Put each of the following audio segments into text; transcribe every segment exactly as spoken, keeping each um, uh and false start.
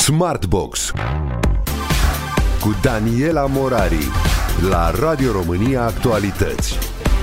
Smartbox cu Daniela Morari la Radio România Actualități.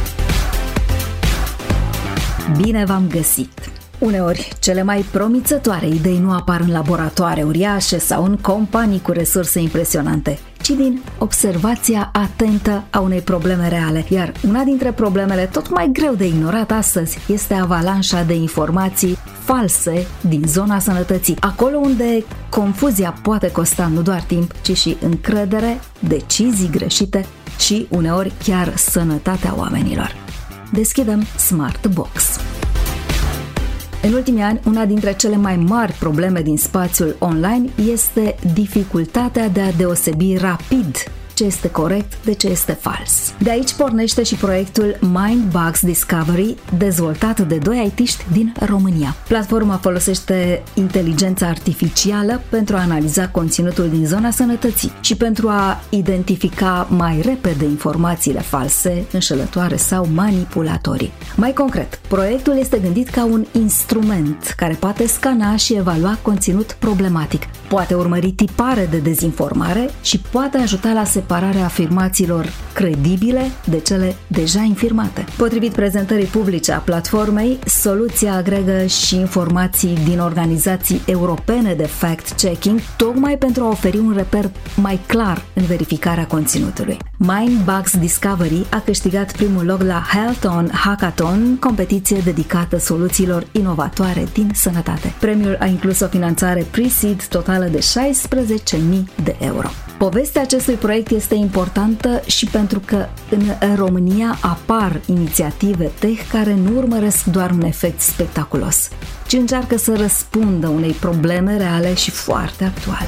Bine v-am găsit! Uneori, cele mai promițătoare idei nu apar în laboratoare uriașe sau în companii cu resurse impresionante, ci din observația atentă a unei probleme reale. Iar una dintre problemele tot mai greu de ignorat astăzi este avalanșa de informații false din zona sănătății, acolo unde confuzia poate costa nu doar timp, ci și încredere, decizii greșite și uneori chiar sănătatea oamenilor. Deschidem Smartbox. În ultimii ani, una dintre cele mai mari probleme din spațiul online este dificultatea de a deosebi rapid ce este corect de ce este fals. De aici pornește și proiectul Mindbugs Discovery, dezvoltat de doi I T-ști din România. Platforma folosește inteligența artificială pentru a analiza conținutul din zona sănătății și pentru a identifica mai repede informațiile false, înșelătoare sau manipulatorii. Mai concret, proiectul este gândit ca un instrument care poate scana și evalua conținut problematic, poate urmări tipare de dezinformare și poate ajuta la separarea afirmațiilor credibile de cele deja infirmate. Potrivit prezentării publice a platformei, soluția agregă și informații din organizații europene de fact-checking, tocmai pentru a oferi un reper mai clar în verificarea conținutului. Mindbugs Discovery a câștigat primul loc la Health-on Hackathon, competiție dedicată soluțiilor inovatoare din sănătate. Premiul a inclus o finanțare pre-seed totală de șaisprezece mii de euro. Povestea acestui proiect este importantă și pentru că în România apar inițiative tech care nu urmăresc doar un efect spectaculos, ci încearcă să răspundă unei probleme reale și foarte actuale.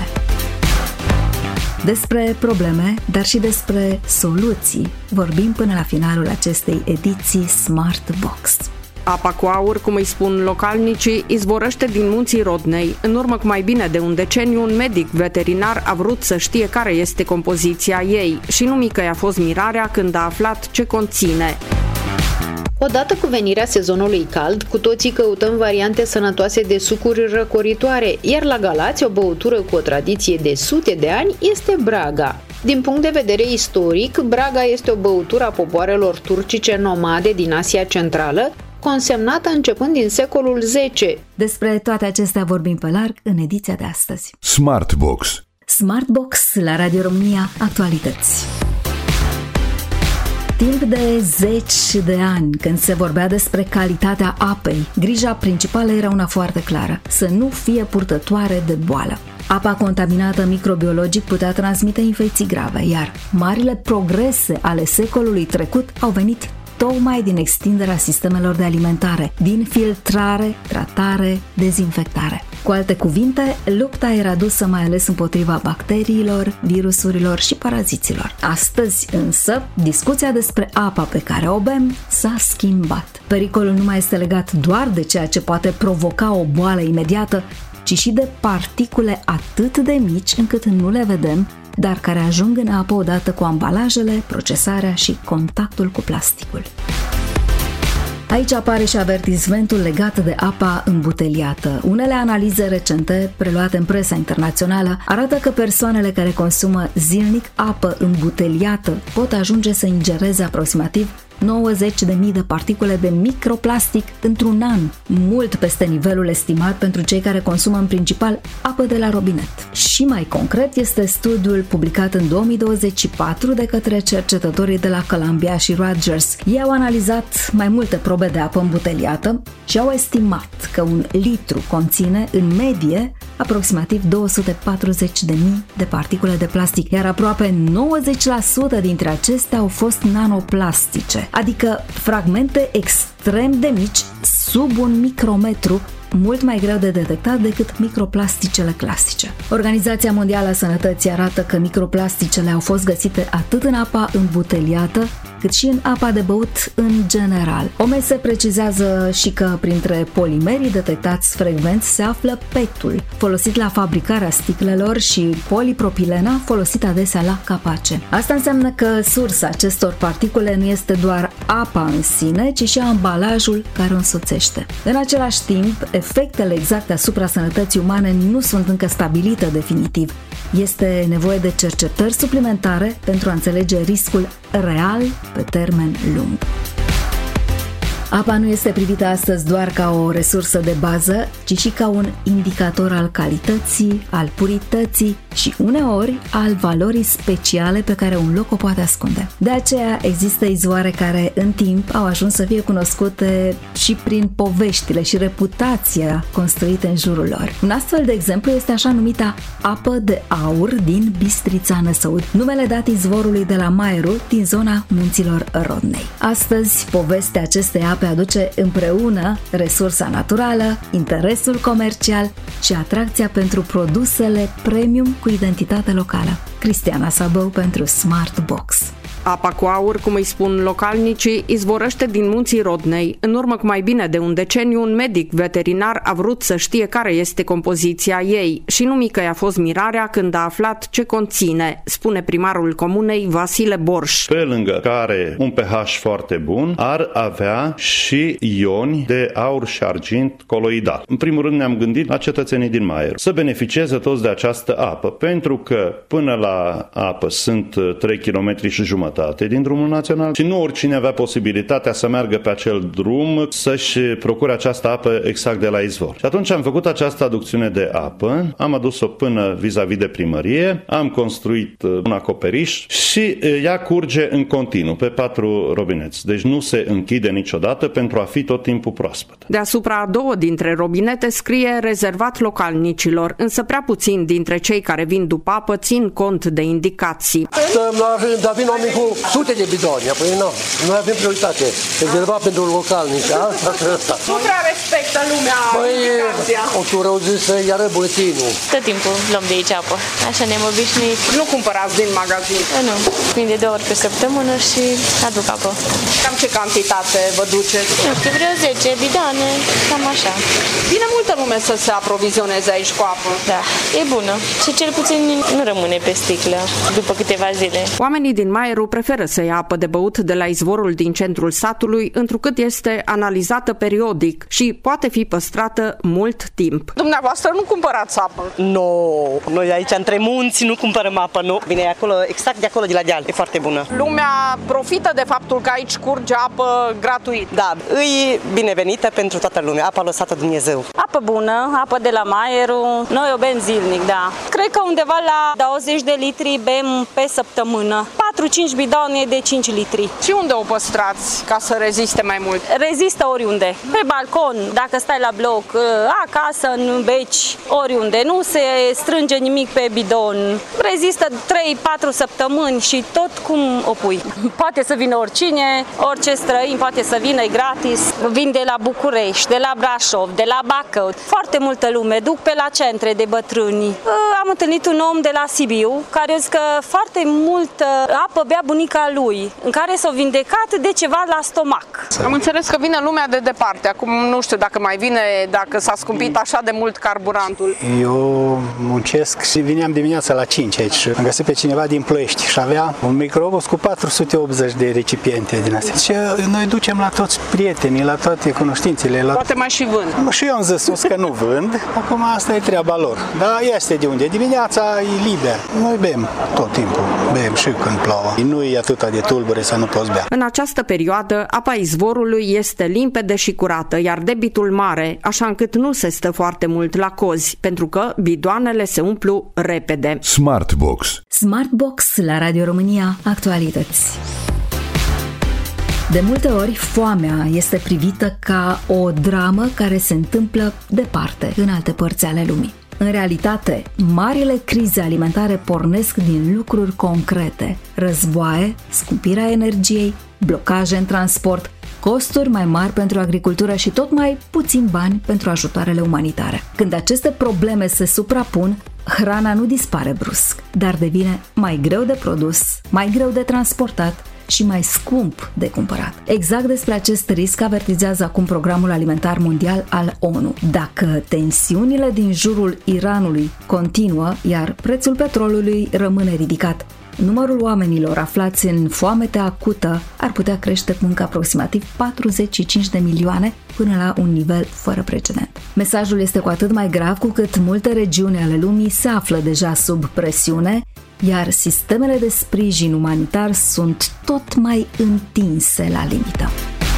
Despre probleme, dar și despre soluții, vorbim până la finalul acestei ediții Smartbox. Apa cu aur, cum îi spun localnicii, izvorăște din munții Rodnei. În urmă cu mai bine de un deceniu, un medic veterinar a vrut să știe care este compoziția ei și nu mică i-a fost mirarea când a aflat ce conține. Odată cu venirea sezonului cald, cu toții căutăm variante sănătoase de sucuri răcoritoare, iar la Galați o băutură cu o tradiție de sute de ani este Braga. Din punct de vedere istoric, Braga este o băutură a popoarelor turcice nomade din Asia Centrală, consemnată începând din secolul zece. Despre toate acestea vorbim pe larg în ediția de astăzi. Smartbox. Smartbox la Radio România Actualități. Timp de zeci de ani, când se vorbea despre calitatea apei, grija principală era una foarte clară: să nu fie purtătoare de boală. Apa contaminată microbiologic putea transmite infecții grave, iar marile progrese ale secolului trecut au venit tocmai din extinderea sistemelor de alimentare, din filtrare, tratare, dezinfectare. Cu alte cuvinte, lupta era dusă mai ales împotriva bacteriilor, virusurilor și paraziților. Astăzi, însă, discuția despre apa pe care o bem s-a schimbat. Pericolul nu mai este legat doar de ceea ce poate provoca o boală imediată, ci și de particule atât de mici încât nu le vedem, dar care ajung în apă odată cu ambalajele, procesarea și contactul cu plasticul. Aici apare și avertismentul legat de apa îmbuteliată. Unele analize recente, preluate în presa internațională, arată că persoanele care consumă zilnic apă îmbuteliată pot ajunge să ingereze aproximativ nouăzeci de mii de particule de microplastic într-un an, mult peste nivelul estimat pentru cei care consumă în principal apă de la robinet. Și mai concret este studiul publicat în două mii douăzeci și patru de către cercetătorii de la Columbia și Rutgers. Ei au analizat mai multe probe de apă îmbuteliată și au estimat că un litru conține, în medie, aproximativ două sute patruzeci de mii de particule de plastic, iar aproape nouăzeci la sută dintre acestea au fost nanoplastice, adică fragmente extrem de mici, sub un micrometru, mult mai greu de detectat decât microplasticele clasice. Organizația Mondială a Sănătății arată că microplasticele au fost găsite atât în apa îmbuteliată, cât și în apa de băut în general. O M S precizează și că printre polimerii detectați frecvent se află petul, folosit la fabricarea sticlelor, și polipropilena, folosit adesea la capace. Asta înseamnă că sursa acestor particule nu este doar apa în sine, ci și ambalajul care o însoțește. În același timp, efectele exacte asupra sănătății umane nu sunt încă stabilite definitiv. Este nevoie de cercetări suplimentare pentru a înțelege riscul real pe termen lung. Apa nu este privită astăzi doar ca o resursă de bază, ci și ca un indicator al calității, al purității și uneori al valorii speciale pe care un loc o poate ascunde. De aceea există izvoare care în timp au ajuns să fie cunoscute și prin poveștile și reputația construite în jurul lor. Un astfel de exemplu este așa numita apă de aur din Bistrița Năsăud, numele dat izvorului de la Maieru din zona munților Rodnei. Astăzi, povestea acestei ape aduce împreună resursa naturală, interesul comercial și atracția pentru produsele premium cu identitate locală. Cristiana Sabău pentru Smart Box. Apa cu aur, cum îi spun localnicii, izvorăște din munții Rodnei. În urmă cu mai bine de un deceniu, un medic veterinar a vrut să știe care este compoziția ei și nu mică i-a fost mirarea când a aflat ce conține, spune primarul comunei Vasile Borș. Pe lângă care un pH foarte bun, ar avea și ioni de aur și argint coloidal. În primul rând ne-am gândit la cetățenii din Maieru să beneficieze toți de această apă, pentru că până la apă sunt trei kilometri și jumătate din drumul național și nu oricine avea posibilitatea să meargă pe acel drum să-și procure această apă exact de la izvor. Și atunci am făcut această aducțiune de apă, am adus-o până vis-a-vis de primărie, am construit un acoperiș și ea curge în continuu pe patru robineți. Deci nu se închide niciodată pentru a fi tot timpul proaspătă. Deasupra a două dintre robinete scrie rezervat localnicilor, însă prea puțin dintre cei care vin după apă țin cont de indicații. Dar vin oameni cu sute de bidoni, apoi nu, noi avem prioritate, rezervat pentru localnici, asta și asta. Nu prea respectă lumea indicația. O tură au zis să iară buletinul. Tot timpul luăm de aici apă, așa ne-am obișnuit. Nu cumpărați din magazin? Nu, vin de două ori pe săptămână și aduc apă. Cam ce cantitate vă duceți? Nu știu, vreo zece bidoane, cam așa. Vine multă lume să se aprovizioneze aici cu apă. Da, e bună și cel puțin nu rămâne pe sticlă după câteva zile. Oamenii din Maieru preferă să ia apă de băut de la izvorul din centrul satului, întrucât este analizată periodic și poate fi păstrată mult timp. Dumneavoastră nu cumpărați apă? Nu, noi aici între munți nu cumpărăm apă, nu. Vine acolo, exact de acolo, de la deal, e foarte bună. Lumea profită de faptul că aici curge apă gratuit. Da, e binevenită pentru toată lumea, apa lăsată Dumnezeu. Apă bună, apă de la Maieru, noi o bem zilnic, da. Cred că undeva la douăzeci de litri bem pe săptămână. patru-cinci bidoane de cinci litri. Și unde o păstrați ca să reziste mai mult? Rezistă oriunde. Pe balcon, dacă stai la bloc, acasă, în beci, oriunde. Nu se strânge nimic pe bidon. Rezistă trei-patru săptămâni și tot cum o pui. Poate să vină oricine, orice străin poate să vină, e gratis. Vin de la București, de la Brașov, de la Bacău. Foarte multă lume, duc pe la centre de bătrâni. Am întâlnit un om de la Sibiu care a zis că foarte multă apă bea bunica lui, în care s-a vindecat de ceva la stomac. Am înțeles că vine lumea de departe. Acum nu știu dacă mai vine, dacă s-a scumpit așa de mult carburantul. Eu muncesc și vineam dimineața la cinci aici și am găsit pe cineva din Ploiești și avea un microbus cu patru sute optzeci de recipiente din astea. Și noi ducem la toți prietenii, la toate cunoștințele. La... Poate mai și vând. Și eu am zis că nu vând, acum asta e treaba lor. Dar este de unde. Dimineața e liber. Noi bem tot timpul. Bem și când plouă. Nu e atâta de tulbure să nu poți bea. În această perioadă, apa izvorului este limpede și curată, iar debitul mare, așa încât nu se stă foarte mult la cozi, pentru că bidoanele se umplu repede. Smartbox. Smartbox la Radio România Actualități. De multe ori, foamea este privită ca o dramă care se întâmplă departe, în alte părți ale lumii. În realitate, marile crize alimentare pornesc din lucruri concrete: războaie, scumpirea energiei, blocaje în transport, costuri mai mari pentru agricultură și tot mai puțin bani pentru ajutoarele umanitare. Când aceste probleme se suprapun, hrana nu dispare brusc, dar devine mai greu de produs, mai greu de transportat și mai scump de cumpărat. Exact despre acest risc avertizează acum Programul Alimentar Mondial al O N U. Dacă tensiunile din jurul Iranului continuă, iar prețul petrolului rămâne ridicat, numărul oamenilor aflați în foamete acută ar putea crește cu încă aproximativ patruzeci și cinci de milioane până la un nivel fără precedent. Mesajul este cu atât mai grav cu cât multe regiuni ale lumii se află deja sub presiune, iar sistemele de sprijin umanitar sunt tot mai întinse la limită.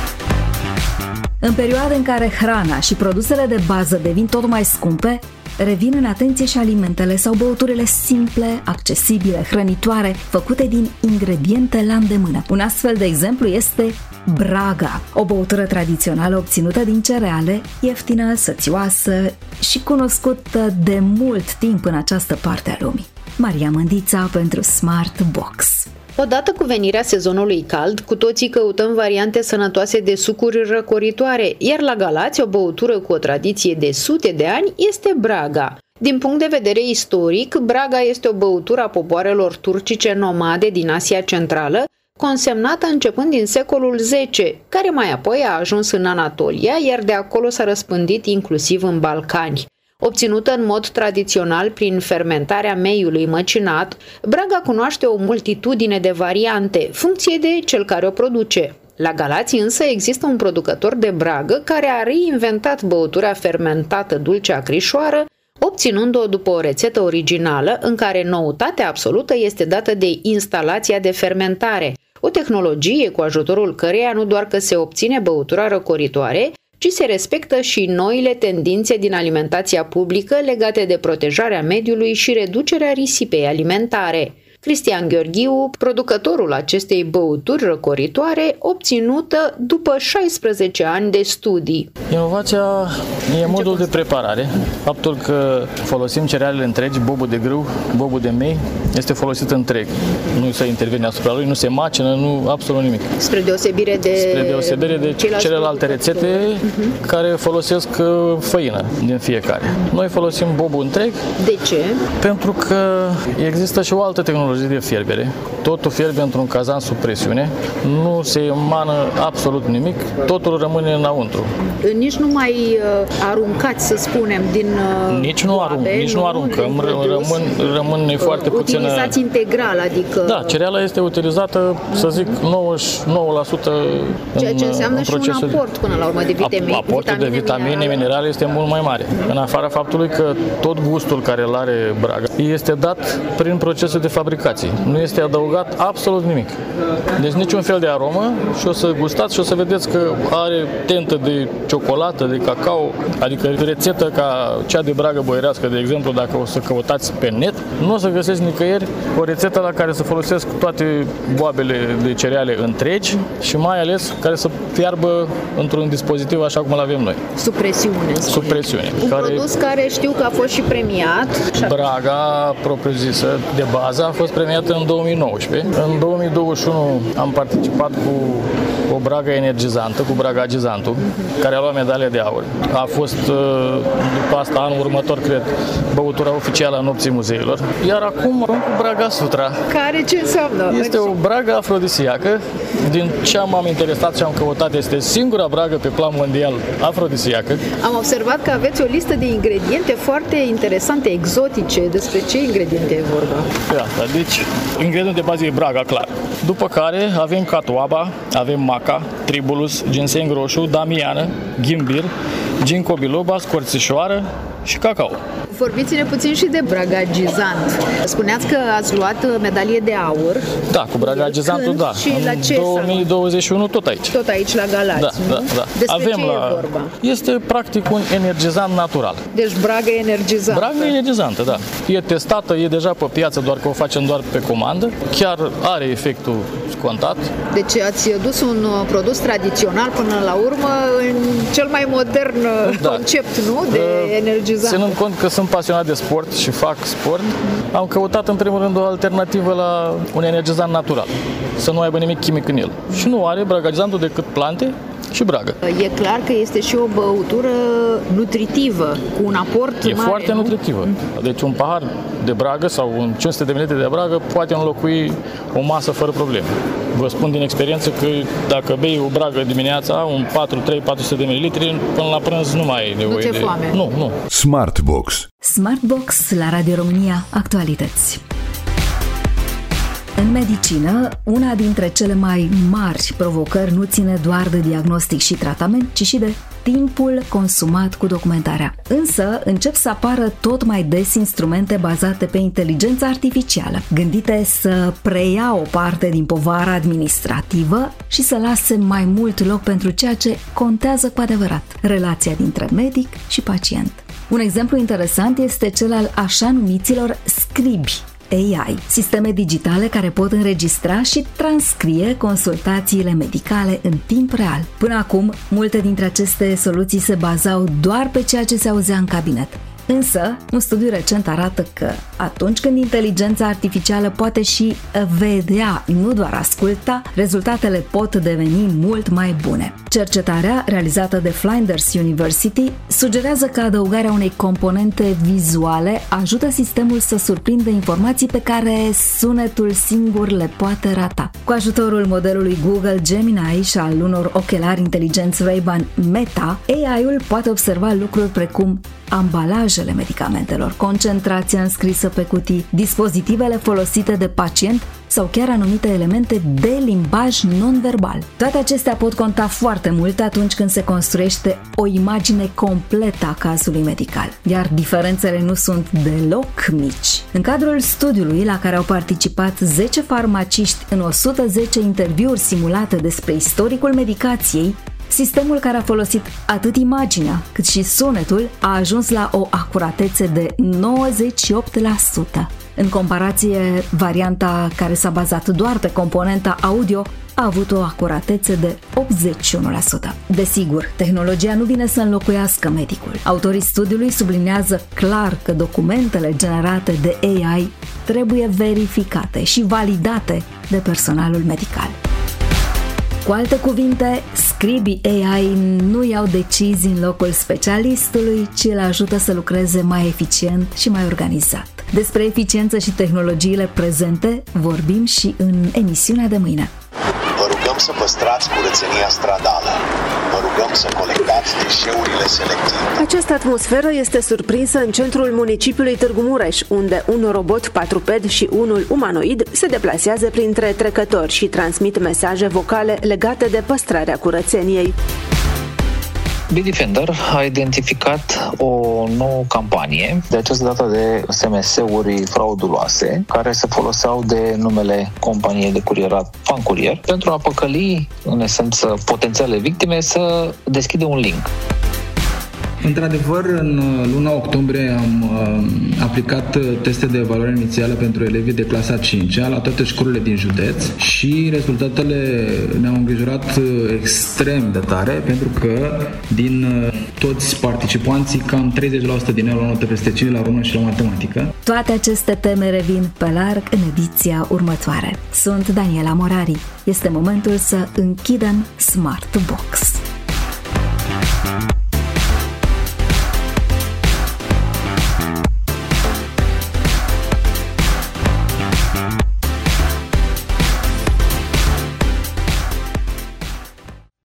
În perioade în care hrana și produsele de bază devin tot mai scumpe, revin în atenție și alimentele sau băuturile simple, accesibile, hrănitoare, făcute din ingrediente la îndemână. Un astfel de exemplu este Braga, o băutură tradițională obținută din cereale, ieftină, sățioasă și cunoscută de mult timp în această parte a lumii. Maria Mândița pentru Smart Box. Odată cu venirea sezonului cald, cu toții căutăm variante sănătoase de sucuri răcoritoare, iar la Galați o băutură cu o tradiție de sute de ani este Braga. Din punct de vedere istoric, Braga este o băutură a popoarelor turcice nomade din Asia Centrală, consemnată începând din secolul zece, care mai apoi a ajuns în Anatolia, iar de acolo s-a răspândit inclusiv în Balcani. Obținută în mod tradițional prin fermentarea meiului măcinat, Braga cunoaște o multitudine de variante, funcție de cel care o produce. La Galați însă există un producător de bragă care a reinventat băutura fermentată dulce acrișoară, obținând-o după o rețetă originală în care noutatea absolută este dată de instalația de fermentare, o tehnologie cu ajutorul căreia nu doar că se obține băutura răcoritoare, ci se respectă și noile tendințe din alimentația publică legate de protejarea mediului și reducerea risipei alimentare. Cristian Gheorghiu, producătorul acestei băuturi răcoritoare, obținută după șaisprezece ani de studii. Inovația e modul de preparare. Faptul că folosim cerealele întregi, bobul de grâu, bobul de mei, este folosit întreg. Nu se intervine asupra lui, nu se macină, nu absolut nimic. Spre deosebire de, Spre deosebire de celelalte rețete uh-huh. care folosesc făină din fiecare. Noi folosim bobul întreg. De ce? Pentru că există și o altă tehnologie de fierbere. Totul fierbe într-un cazan sub presiune, nu se emană absolut nimic, totul rămâne înăuntru. Nici nu mai uh, aruncați, să spunem, din uh, Nici nu, arunc, boabe, nici nu aruncăm, rămân, rămân foarte puțină... Utilizați integral, adică... Da, cereala este utilizată, să zic, nouăzeci și nouă la sută în ceea ce înseamnă în și un aport, până la urmă, de vitamine. Aportul de vitamine, minerale. minerale este mult mai mare. În afara faptului că tot gustul care îl are Braga este dat prin procesul de fabricație. Nu este adăugat absolut nimic. Deci niciun fel de aromă și o să gustați și o să vedeți că are tentă de ciocolată, de cacao, adică rețetă ca cea de Bragă boierească, de exemplu, dacă o să căutați pe net, nu o să găsești nicăieri o rețetă la care să folosesc toate boabele de cereale întregi și mai ales care să fiarbă într-un dispozitiv așa cum îl avem noi. Sub presiune. Sub presiune. Un care... produs care știu că a fost și premiat. Braga, propriu-zisă, de bază, a fost premiată în două mii nouăsprezece. În două mii douăzeci și unu am participat cu o Braga energizantă, cu Braga Gizantul, care a luat medalie de aur. A fost, după asta, anul următor, cred, băutura oficială a Nopții Muzeilor. Iar acum cu Braga Sutra. Care ce înseamnă? Este o bragă afrodisiacă. Din ce m-am interesat și am căutat, este singura bragă pe plan mondial afrodisiacă. Am observat că aveți o listă de ingrediente foarte interesante, exotice. Despre ce ingrediente e vorba? Iată, deci, ingredientul de bază e Braga, clar. După care avem catoaba, avem maca, tribulus, ginseng roșu, damiană, ghimbir, ginkgo biloba, scorțișoară și cacao. Vorbiți-ne puțin și de Braga Gizant. Spuneați că ați luat medalie de aur. Da, cu Braga Gizantul, da. Și la ce două mii douăzeci și unu tot aici. Tot aici la Galați, da, nu? Da, da. Despre avem ce la... e vorba? Este practic un energizant natural. Deci Braga energizantă. Braga energizantă, da. E testată, e deja pe piață, doar că o facem doar pe comandă. Chiar are efectul scontat. Deci ați dus un produs tradițional până la urmă în cel mai modern da. concept, nu? De uh, energizant. Ținând cont că sunt pasionat de sport și fac sport, am căutat în primul rând o alternativă la un energizant natural, să nu aibă nimic chimic în el. Și nu are Braga Gizantul decât plante și bragă. E clar că este și o băutură nutritivă, cu un aport E mare, foarte nu? nutritivă. Deci un pahar de bragă sau un cinci sute de mililitri de bragă poate înlocui o masă fără probleme. Vă spun din experiență că dacă bei o bragă dimineața, un patru trei patru sute de mililitri, până la prânz nu mai ai nevoie nu de... foame. Nu, nu. Smartbox. Smartbox la Radio România Actualități. În medicină, una dintre cele mai mari provocări nu ține doar de diagnostic și tratament, ci și de timpul consumat cu documentarea. Însă, încep să apară tot mai des instrumente bazate pe inteligența artificială, gândite să preia o parte din povara administrativă și să lase mai mult loc pentru ceea ce contează cu adevărat, relația dintre medic și pacient. Un exemplu interesant este cel al așa numiților scribi A I, sisteme digitale care pot înregistra și transcrie consultațiile medicale în timp real. Până acum, multe dintre aceste soluții se bazau doar pe ceea ce se auzea în cabinet. Însă, un studiu recent arată că atunci când inteligența artificială poate și vedea, nu doar asculta, rezultatele pot deveni mult mai bune. Cercetarea, realizată de Flinders University, sugerează că adăugarea unei componente vizuale ajută sistemul să surprindă informații pe care sunetul singur le poate rata. Cu ajutorul modelului Google Gemini și al unor ochelari inteligenți Ray-Ban Meta, A I-ul poate observa lucruri precum ambalajele medicamentelor, concentrația înscrisă pe cutii, dispozitivele folosite de pacient sau chiar anumite elemente de limbaj non-verbal. Toate acestea pot conta foarte mult atunci când se construiește o imagine completă a cazului medical, iar diferențele nu sunt deloc mici. În cadrul studiului, la care au participat zece farmaciști în o sută zece interviuri simulate despre istoricul medicației, sistemul care a folosit atât imaginea cât și sunetul a ajuns la o acuratețe de nouăzeci și opt la sută. În comparație, varianta care s-a bazat doar pe componenta audio a avut o acuratețe de optzeci și unu la sută. Desigur, tehnologia nu vine să înlocuiască medicul. Autorii studiului subliniază clar că documentele generate de A I trebuie verificate și validate de personalul medical. Cu alte cuvinte, scribii A I nu iau decizii în locul specialistului, ci îl ajută să lucreze mai eficient și mai organizat. Despre eficiență și tehnologiile prezente vorbim și în emisiunea de mâine. Vă rugăm să păstrați curățenia stradală. Vă rugăm să colectați deșeurile selective. Această atmosferă este surprinsă în centrul municipiului Târgu Mureș, unde un robot patruped și unul umanoid se deplasează printre trecători și transmit mesaje vocale legate de păstrarea curățeniei. Bitdefender a identificat o nouă campanie, de această dată de S M S-uri frauduloase, care se foloseau de numele companiei de curierat Fancurier, pentru a păcăli, în esență, potențiale victime să deschidă un link. Într-adevăr, în luna octombrie am uh, aplicat teste de evaluare inițială pentru elevii de clasa a cincea la toate școlile din județ și rezultatele ne-au îngrijorat extrem de tare, pentru că din uh, toți participanții, cam treizeci la sută din ei au luat note peste cinci la română și la matematică. Toate aceste teme revin pe larg în ediția următoare. Sunt Daniela Morari. Este momentul să închidem Smart Box.